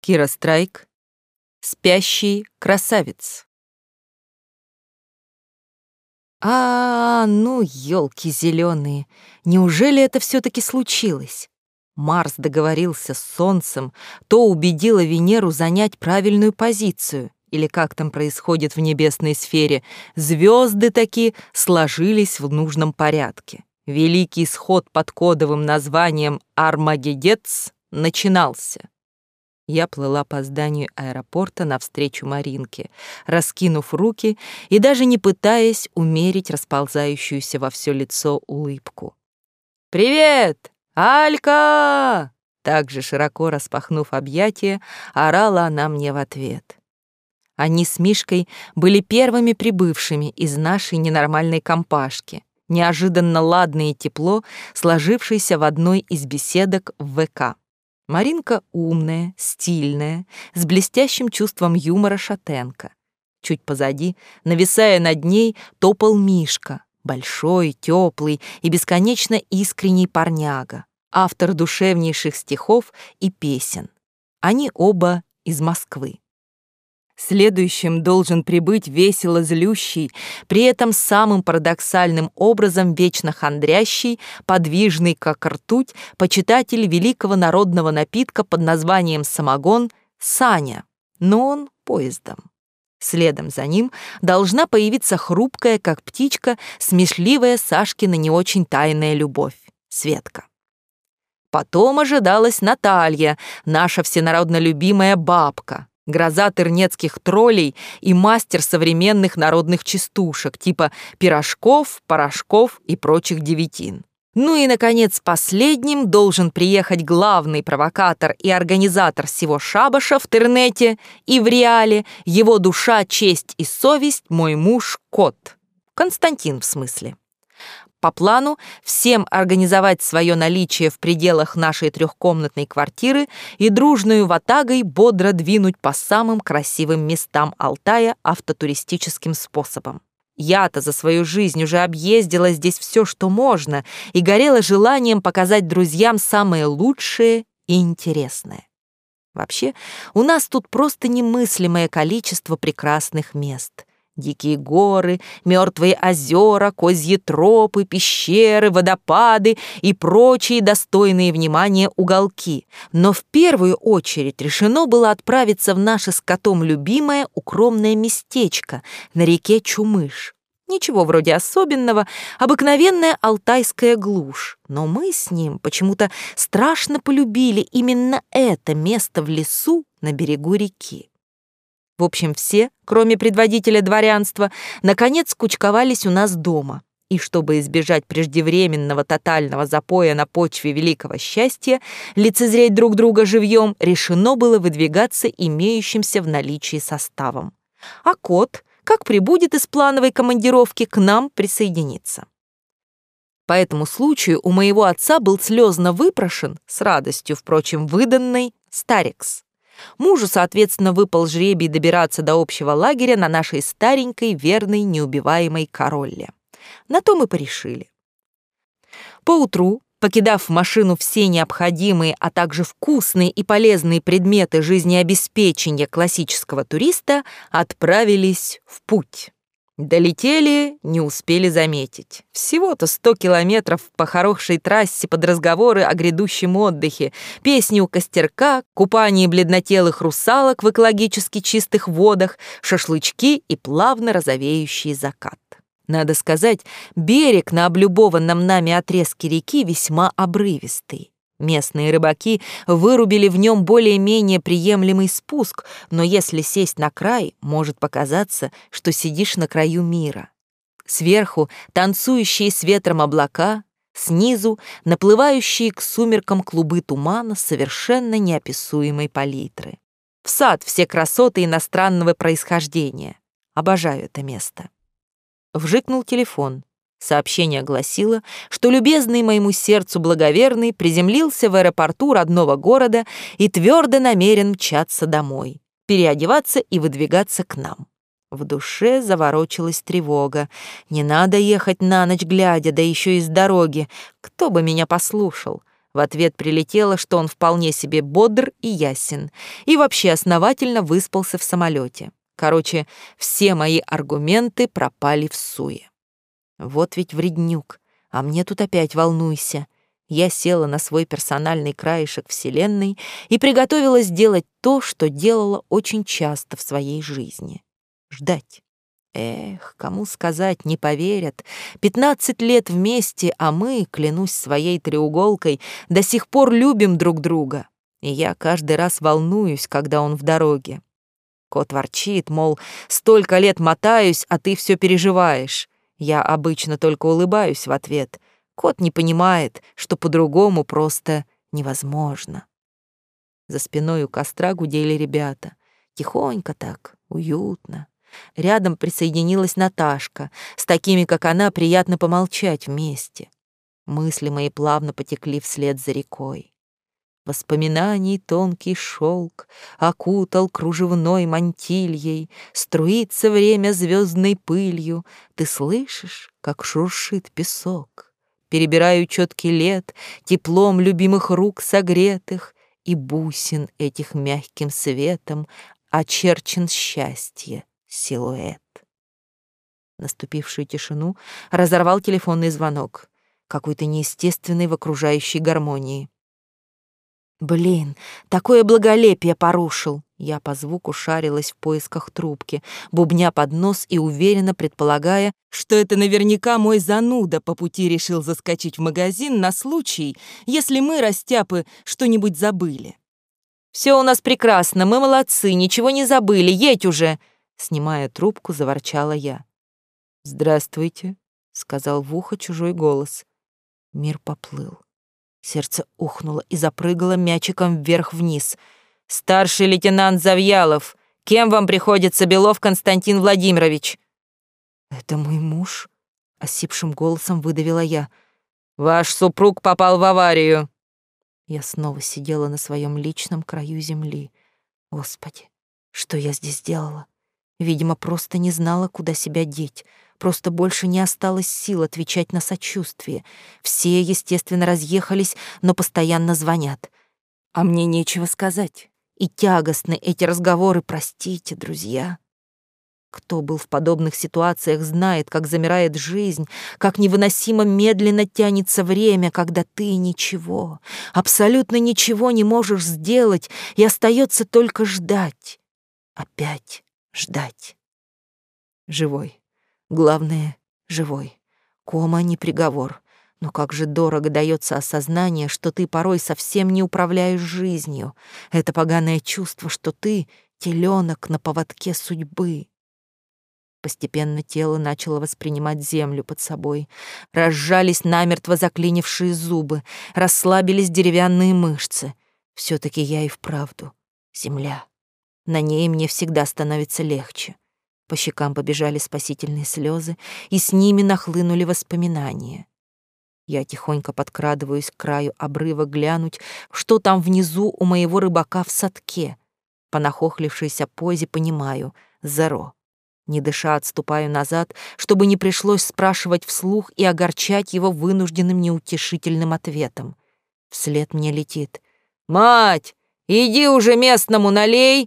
Кира Страйк. Спящий красавец. Ну, елки зеленые, неужели это все-таки случилось? Марс договорился с Солнцем, то убедило Венеру занять правильную позицию, или как там происходит в небесной сфере, звезды таки сложились в нужном порядке. Великий исход под кодовым названием Армагеддец начинался. Я плыла по зданию аэропорта навстречу Маринке, раскинув руки и даже не пытаясь умерить расползающуюся во все лицо улыбку. «Привет, Алька!» Также широко распахнув объятия, орала она мне в ответ. Они с Мишкой были первыми прибывшими из нашей ненормальной компашки, неожиданно ладное и тепло, сложившееся в одной из беседок в ВК. Маринка умная, стильная, с блестящим чувством юмора шатенка. Чуть позади, нависая над ней, топал Мишка, большой, теплый и бесконечно искренний парняга, автор душевнейших стихов и песен. Они оба из Москвы. Следующим должен прибыть весело злющий, при этом самым парадоксальным образом вечно хандрящий, подвижный как ртуть, почитатель великого народного напитка под названием самогон Саня, но он поездом. Следом за ним должна появиться хрупкая, как птичка, смешливая Сашкина не очень тайная любовь Светка. Потом ожидалась Наталья, наша всенародно любимая бабка, гроза тырнецких троллей и мастер современных народных частушек типа пирожков, порошков и прочих девятин. Ну и, наконец, последним должен приехать главный провокатор и организатор всего шабаша в интернете и в реале, его душа, честь и совесть, мой муж Кот. Константин, в смысле. По плану всем организовать свое наличие в пределах нашей трехкомнатной квартиры и дружную ватагой бодро двинуть по самым красивым местам Алтая автотуристическим способом. Я-то за свою жизнь уже объездила здесь все, что можно, и горела желанием показать друзьям самое лучшее и интересное. Вообще, у нас тут просто немыслимое количество прекрасных мест. Дикие горы, мертвые озера, козьи тропы, пещеры, водопады и прочие достойные внимания уголки. Но в первую очередь решено было отправиться в наше с котом любимое укромное местечко на реке Чумыш. Ничего вроде особенного, обыкновенная алтайская глушь. Но мы с ним почему-то страшно полюбили именно это место в лесу на берегу реки. В общем, все, кроме предводителя дворянства, наконец кучковались у нас дома. И чтобы избежать преждевременного тотального запоя на почве великого счастья, лицезреть друг друга живьем, решено было выдвигаться имеющимся в наличии составом. А Кот, как прибудет из плановой командировки, к нам присоединится. По этому случаю у моего отца был слезно выпрошен, с радостью, впрочем, выданный, Старекс. Мужу, соответственно, выпал жребий добираться до общего лагеря на нашей старенькой, верной, неубиваемой Королле. На то мы порешили. Поутру, покидав в машину все необходимые, а также вкусные и полезные предметы жизнеобеспечения классического туриста, отправились в путь. Долетели, не успели заметить. Всего-то 100 километров по хорошей трассе под разговоры о грядущем отдыхе, песни у костерка, купание бледнотелых русалок в экологически чистых водах, шашлычки и плавно розовеющий закат. Надо сказать, берег на облюбованном нами отрезке реки весьма обрывистый. Местные рыбаки вырубили в нем более-менее приемлемый спуск, но если сесть на край, может показаться, что сидишь на краю мира. Сверху танцующие с ветром облака, снизу наплывающие к сумеркам клубы тумана совершенно неописуемой палитры. В сад все красоты иностранного происхождения. Обожаю это место. Вжикнул телефон. Сообщение гласило, что любезный моему сердцу благоверный приземлился в аэропорту родного города и твердо намерен мчаться домой, переодеваться и выдвигаться к нам. В душе заворочилась тревога. Не надо ехать на ночь глядя, да еще и с дороги. Кто бы меня послушал? В ответ прилетело, что он вполне себе бодр и ясен, и вообще основательно выспался в самолете. Короче, все мои аргументы пропали всуе. Вот ведь вреднюк, а мне тут опять волнуйся. Я села на свой персональный краешек вселенной и приготовилась делать то, что делала очень часто в своей жизни — ждать. Эх, кому сказать, не поверят. 15 лет вместе, а мы, клянусь своей треуголкой, до сих пор любим друг друга. И я каждый раз волнуюсь, когда он в дороге. Кот ворчит, мол, столько лет мотаюсь, а ты все переживаешь. Я обычно только улыбаюсь в ответ. Кот не понимает, что по-другому просто невозможно. За спиной у костра гудели ребята. Тихонько так, уютно. Рядом присоединилась Наташка. С такими, как она, приятно помолчать вместе. Мысли мои плавно потекли вслед за рекой. Воспоминаний тонкий шелк окутал кружевной мантильей, струится время звездной пылью. Ты слышишь, как шуршит песок? Перебираю четки лет, теплом любимых рук согретых, и бусин этих мягким светом очерчен счастье силуэт. Наступившую тишину разорвал телефонный звонок, какой-то неестественный в окружающей гармонии. Блин, такое благолепие порушил. Я по звуку шарилась в поисках трубки, бубня под нос и уверенно предполагая, что это наверняка мой зануда по пути решил заскочить в магазин на случай, если мы, растяпы, что-нибудь забыли. «Все у нас прекрасно, мы молодцы, ничего не забыли, едь уже!» Снимая трубку, заворчала я. «Здравствуйте», — сказал в ухо чужой голос. Мир поплыл. Сердце ухнуло и запрыгало мячиком вверх-вниз. «Старший лейтенант Завьялов, кем вам приходится Белов Константин Владимирович?» «Это мой муж», — осипшим голосом выдавила я. «Ваш супруг попал в аварию». Я снова сидела на своем личном краю земли. Господи, что я здесь делала? Видимо, просто не знала, куда себя деть. Просто больше не осталось сил отвечать на сочувствие. Все, естественно, разъехались, но постоянно звонят. А мне нечего сказать. И тягостны эти разговоры, простите, друзья. Кто был в подобных ситуациях, знает, как замирает жизнь, как невыносимо медленно тянется время, когда ты ничего, абсолютно ничего не можешь сделать, и остается только ждать. Опять ждать. Живой. Главное, живой. Кома не приговор. Но как же дорого дается осознание, что ты порой совсем не управляешь жизнью. Это поганое чувство, что ты — теленок на поводке судьбы. Постепенно тело начало воспринимать землю под собой. Разжались намертво заклинившие зубы, расслабились деревянные мышцы. Все-таки я и вправду земля. На ней мне всегда становится легче. По щекам побежали спасительные слезы, и с ними нахлынули воспоминания. Я тихонько подкрадываюсь к краю обрыва глянуть, что там внизу у моего рыбака в садке. По нахохлившейся позе понимаю — зеро. Не дыша, отступаю назад, чтобы не пришлось спрашивать вслух и огорчать его вынужденным неутешительным ответом. Вслед мне летит: «Мать, иди уже местному налей!»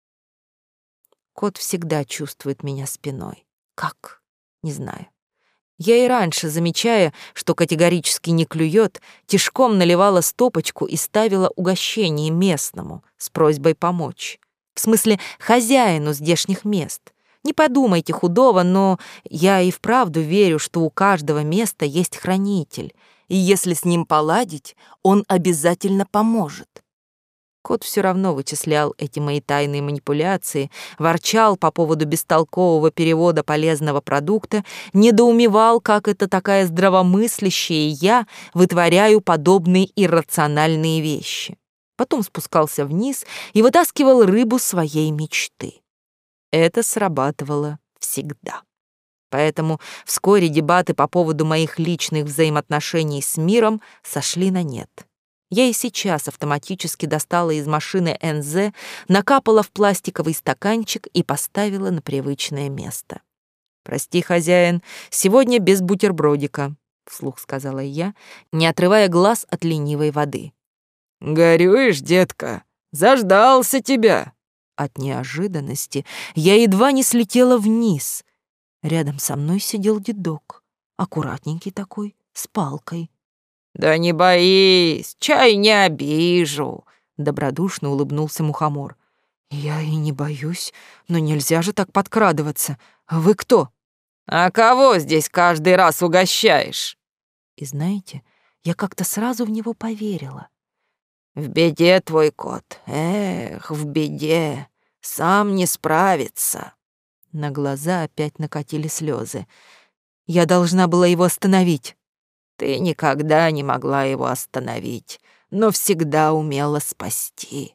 Кот всегда чувствует меня спиной. Как? Не знаю. Я и раньше, замечая, что категорически не клюет, тишком наливала стопочку и ставила угощение местному с просьбой помочь. В смысле, хозяину здешних мест. Не подумайте худого, но я и вправду верю, что у каждого места есть хранитель, и если с ним поладить, он обязательно поможет. Кот все равно вычислял эти мои тайные манипуляции, ворчал по поводу бестолкового перевода полезного продукта, недоумевал, как это такая здравомыслящая я вытворяю подобные иррациональные вещи. Потом спускался вниз и вытаскивал рыбу своей мечты. Это срабатывало всегда. Поэтому вскоре дебаты по поводу моих личных взаимоотношений с миром сошли на нет. Я и сейчас автоматически достала из машины НЗ, накапала в пластиковый стаканчик и поставила на привычное место. «Прости, хозяин, сегодня без бутербродика». вслух сказала я, не отрывая глаз от ленивой воды. «Горюешь, детка? Заждался тебя!» От неожиданности я едва не слетела вниз. Рядом со мной сидел дедок, аккуратненький такой, с палкой. «Да не боись, чай не обижу!» — добродушно улыбнулся мухомор. «Я и не боюсь, но нельзя же так подкрадываться. Вы кто?» «А кого здесь каждый раз угощаешь?» И знаете, я как-то сразу в него поверила. «В беде твой кот, эх, в беде, сам не справится». На глаза опять накатили слезы. Я должна была его остановить. «Ты никогда не могла его остановить, но всегда умела спасти».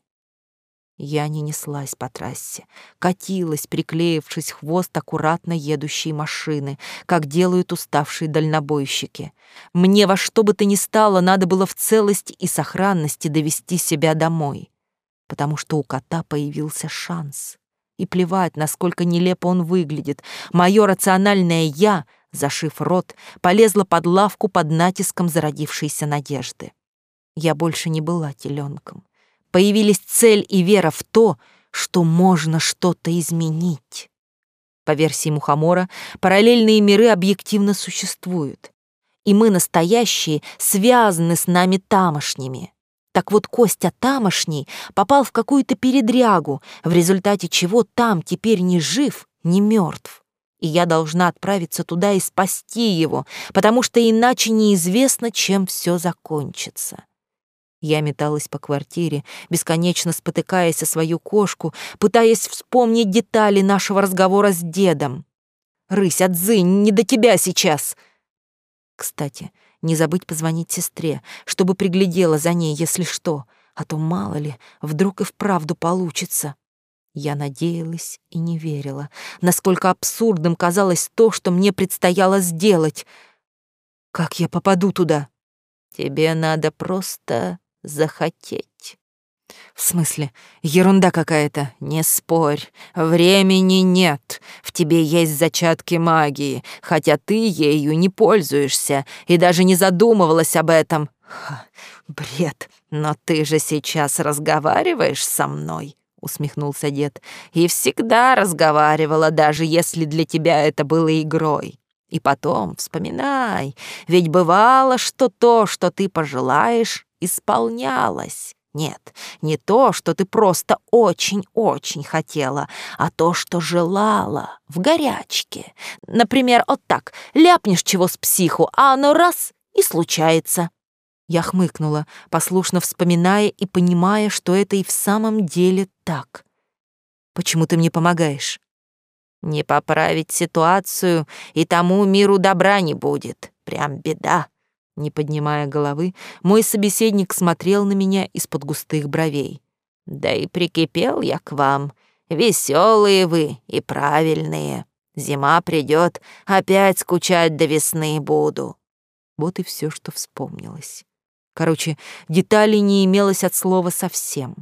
Я не неслась по трассе, катилась, приклеившись в хвост аккуратно едущей машины, как делают уставшие дальнобойщики. Мне во что бы то ни стало надо было в целости и сохранности довести себя домой, потому что у кота появился шанс. И плевать, насколько нелепо он выглядит, мое рациональное «я», зашив рот, полезла под лавку под натиском зародившейся надежды. Я больше не была теленком. Появились цель и вера в то, что можно что-то изменить. По версии Мухомора, параллельные миры объективно существуют, и мы, настоящие, связаны с нами тамошними. Так вот, Костя тамошний попал в какую-то передрягу, в результате чего там теперь ни жив, ни мертв. И я должна отправиться туда и спасти его, потому что иначе неизвестно, чем все закончится. Я металась по квартире, бесконечно спотыкаясь о свою кошку, пытаясь вспомнить детали нашего разговора с дедом. «Рысь, отзынь, не до тебя сейчас!» Кстати, не забыть позвонить сестре, чтобы приглядела за ней, если что, а то, мало ли, вдруг и вправду получится. Я надеялась и не верила, насколько абсурдным казалось то, что мне предстояло сделать. Как я попаду туда? Тебе надо просто захотеть. В смысле, ерунда какая-то. Не спорь, времени нет. В тебе есть зачатки магии, хотя ты ею не пользуешься и даже не задумывалась об этом. Бред. Но ты же сейчас разговариваешь со мной, усмехнулся дед. И всегда разговаривала, даже если для тебя это было игрой. И потом вспоминай, ведь бывало, что то, что ты пожелаешь, исполнялось. Нет, не то, что ты просто очень-очень хотела, а то, что желала, в горячке. Например, вот так, ляпнешь чего с психу, а оно раз — и случается. Я хмыкнула, послушно вспоминая и понимая, что это и в самом деле так. Почему ты мне помогаешь? Не поправить ситуацию, и тому миру добра не будет. Прям беда. Не поднимая головы, мой собеседник смотрел на меня из-под густых бровей. Да и прикипел я к вам. Веселые вы и правильные. Зима придет, опять скучать до весны буду. Вот и все, что вспомнилось. Короче, деталей не имелось от слова совсем.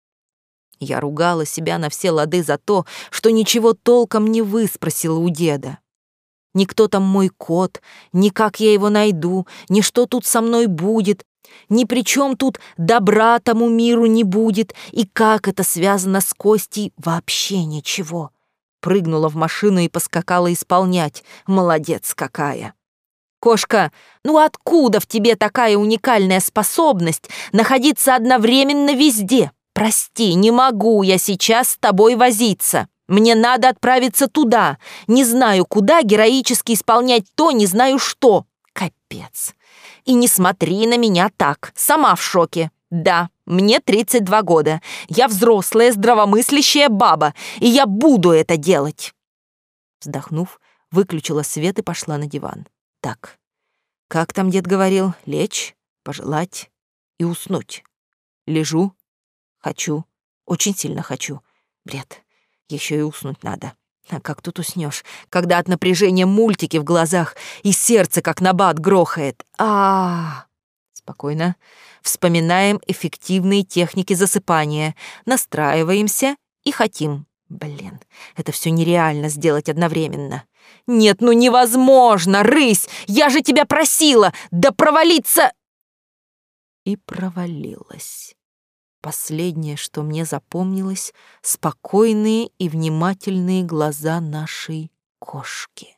Я ругала себя на все лады за то, что ничего толком не выспросила у деда. Ни кто там мой кот, ни как я его найду, ни что тут со мной будет, ни при чем тут добра тому миру не будет, и как это связано с Костей, вообще ничего. Прыгнула в машину и поскакала исполнять. Молодец какая. Кошка, ну откуда в тебе такая уникальная способность находиться одновременно везде? Прости, не могу я сейчас с тобой возиться. Мне надо отправиться туда. Не знаю, куда героически исполнять то, не знаю что. Капец. И не смотри на меня так. Сама в шоке. Да, мне 32 года. Я взрослая, здравомыслящая баба, и я буду это делать. Вздохнув, выключила свет и пошла на диван. Так, как там дед говорил? Лечь, пожелать и уснуть. Лежу. Хочу. Очень сильно хочу. Бред. Еще и уснуть надо. А как тут уснешь, когда от напряжения мультики в глазах и сердце как набат грохает? Спокойно. Вспоминаем эффективные техники засыпания. Настраиваемся и хотим. Блин, это все нереально сделать одновременно. Нет, ну невозможно, рысь! Я же тебя просила! Да провалиться!» И провалилась. Последнее, что мне запомнилось, спокойные и внимательные глаза нашей кошки.